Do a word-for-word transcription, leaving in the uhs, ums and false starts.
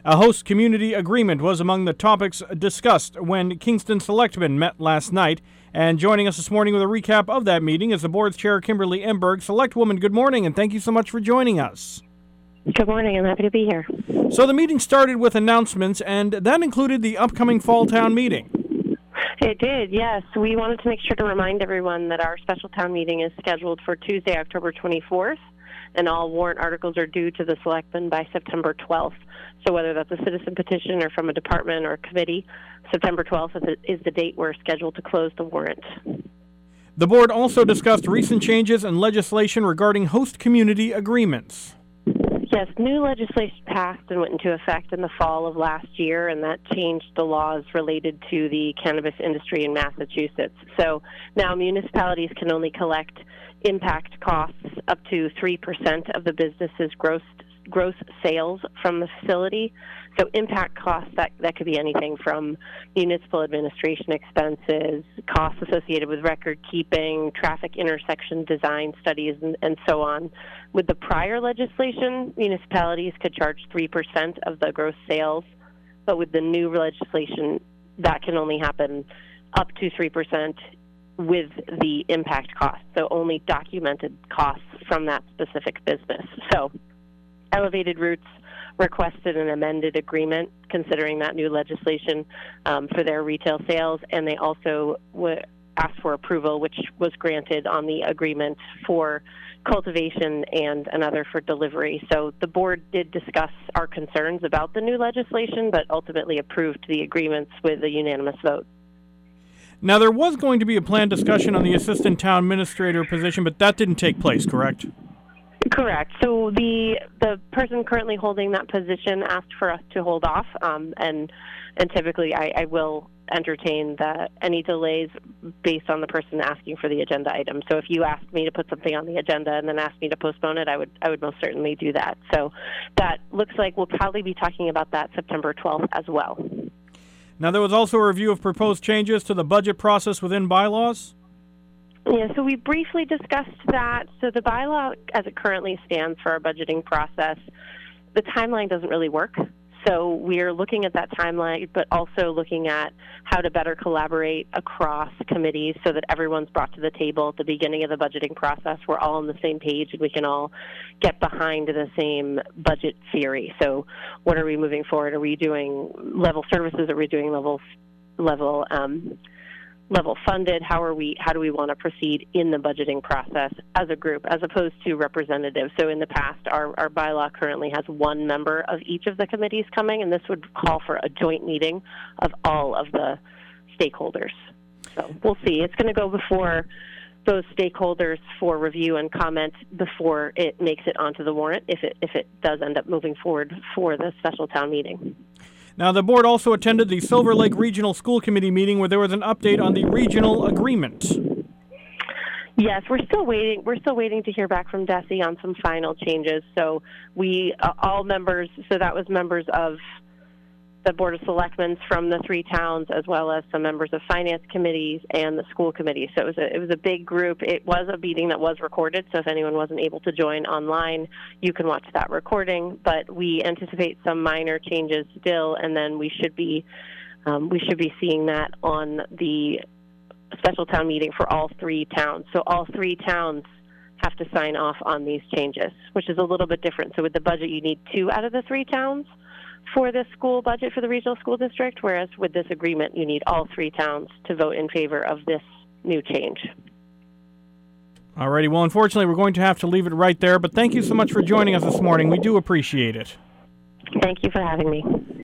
A host community agreement was among the topics discussed when Kingston Selectmen met last night. And joining us this morning with a recap of that meeting is the board's chair, Kimberly Emberg. Selectwoman, good morning, and thank you so much for joining us. Good morning. I'm happy to be here. So the meeting started with announcements, and that included the upcoming Fall Town meeting. It did, yes. We wanted to make sure to remind everyone that our special town meeting is scheduled for Tuesday, October twenty-fourth, and all warrant articles are due to the selectmen by September twelfth. So whether that's a citizen petition or from a department or a committee, September twelfth is the date we're scheduled to close the warrant. The board also discussed recent changes in legislation regarding host community agreements. Yes, new legislation passed and went into effect in the fall of last year, and that changed the laws related to the cannabis industry in Massachusetts. So now municipalities can only collect impact costs up to three percent of the business's gross gross sales from the facility. So impact costs, that, that could be anything from municipal administration expenses, costs associated with record keeping, traffic intersection design studies, and, and so on. With the prior legislation, municipalities could charge three percent of the gross sales, but with the new legislation, that can only happen up to three percent with the impact costs, so only documented costs from that specific business. So Elevated Roots requested an amended agreement considering that new legislation um, for their retail sales, and they also w- asked for approval, which was granted on the agreement for cultivation and another for delivery. So the board did discuss our concerns about the new legislation, but ultimately approved the agreements with a unanimous vote. Now, there was going to be a planned discussion on the assistant town administrator position, but that didn't take place, correct? Correct. So the the person currently holding that position asked for us to hold off, um, and and typically I, I will entertain the, any delays based on the person asking for the agenda item. So if you asked me to put something on the agenda and then asked me to postpone it, I would I would most certainly do that. So that looks like we'll probably be talking about that September twelfth as well. Now, there was also a review of proposed changes to the budget process within bylaws. Yeah, so we briefly discussed that. So the bylaw, as it currently stands for our budgeting process, the timeline doesn't really work. So we're looking at that timeline, but also looking at how to better collaborate across committees so that everyone's brought to the table at the beginning of the budgeting process. We're all on the same page and we can all get behind the same budget theory. So what are we moving forward? Are we doing level services? Are we doing level level um, level funded? How are we? How do we want to proceed in the budgeting process as a group, as opposed to representatives? So in the past, our, our bylaw currently has one member of each of the committees coming, and this would call for a joint meeting of all of the stakeholders. So we'll see. It's going to go before those stakeholders for review and comment before it makes it onto the warrant, if it if it does end up moving forward for the special town meeting. Now, the board also attended the Silver Lake Regional School Committee meeting where there was an update on the regional agreement. Yes, we're still waiting. We're still waiting to hear back from DESE on some final changes. So we, uh, all members, so that was members of the Board of Selectmen from the three towns, as well as some members of finance committees and the school committee. So it was a, it was a big group. It was a meeting that was recorded, so if anyone wasn't able to join online, you can watch that recording. But we anticipate some minor changes still, and then we should be um, we should be seeing that on the special town meeting for all three towns. So all three towns have to sign off on these changes, which is a little bit different. So with the budget, you need two out of the three towns for the school budget for the regional school district, whereas with this agreement, you need all three towns to vote in favor of this new change. All righty. Well, unfortunately, we're going to have to leave it right there, but thank you so much for joining us this morning. We do appreciate it. Thank you for having me.